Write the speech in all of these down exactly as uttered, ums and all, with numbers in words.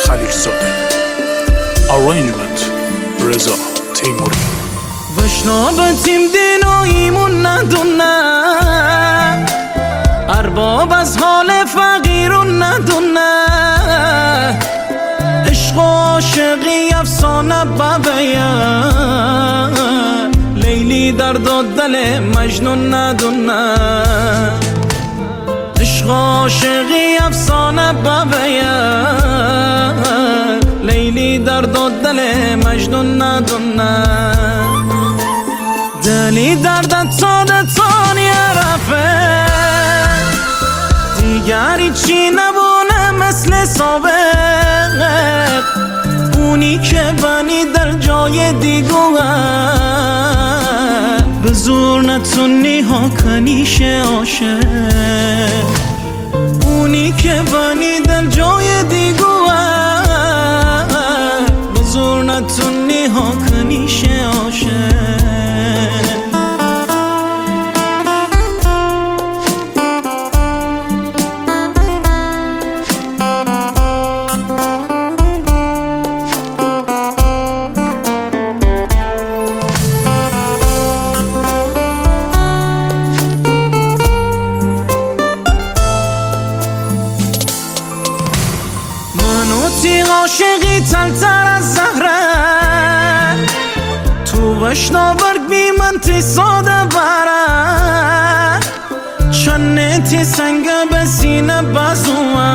خلیل زاده. Arrangement رضا تیموری. وشنابتیم دیناییمون ندونه، ارباب از حال فقیرون ندونه، عشق و عاشقی افسانه ببیه، لیلی درد و دل مجنون ندونه، عشق و عاشقی افسانه ببیه، لیلی درد و دل مجنون ندونه، دلی دردت ساده تان یرفه، دیگری چی نبونه مثل سابق، اونی که بنی در جای دیگوه، به زور نتونی ها کنیش عاشق، اونی که بنی در جای دیگوه، به زور نتونی ها کنیش عاشق. تی عاشقی تلتر از زهره، تو وشنا برگ بی من تی ساده بره، چنه تی سنگ به سینه بزوه،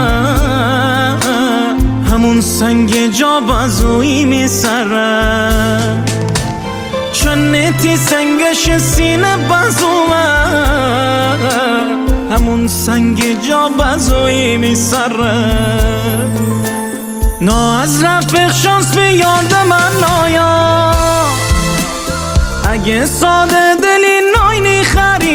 همون سنگ جا بزوی می سره، چنه تی سنگش سینه بزوه، همون سنگ جا بزوی می سره، نا از رفیق شانس به یاد من نایا، اگه ساده دلی ناینی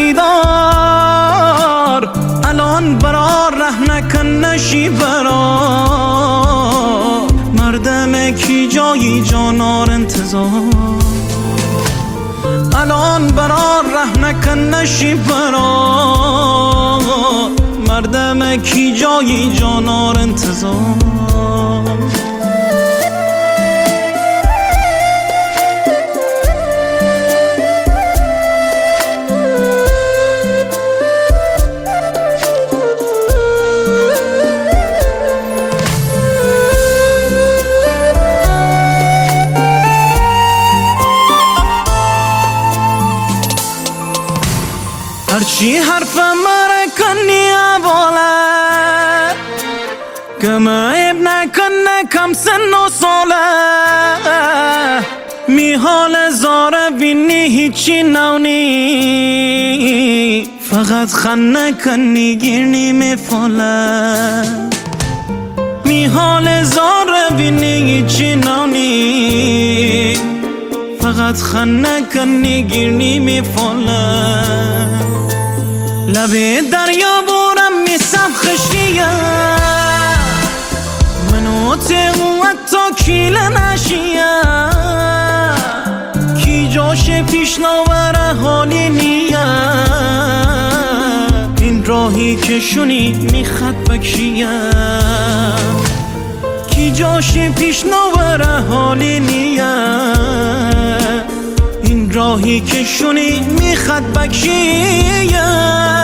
خریدار، الان برا ره نکن نشی برا، مردم کی جایی جانار انتظار، الان برا ره نکن نشی برا، مردم کی جایی جانار انتظار. هرچی حرف مره کنی اوله، کم عیب نکنه کم سن و ساله، می حال زاره بینی هیچی نونی، فقط خنه کنی گیرنی می فاله، می حال زاره بینی هیچی نونی، فقط خنه کنی گیرنی می فاله، لبه دریا بورم می سب خشیه، منو تقوت تا کیل نشیه، کی جاش پیش نوره حالی نیه، این راهی که شونی می خط بکشیه، کی جاش پیش نوره حالی نیه، این راهی که شونی می خط بکشیه.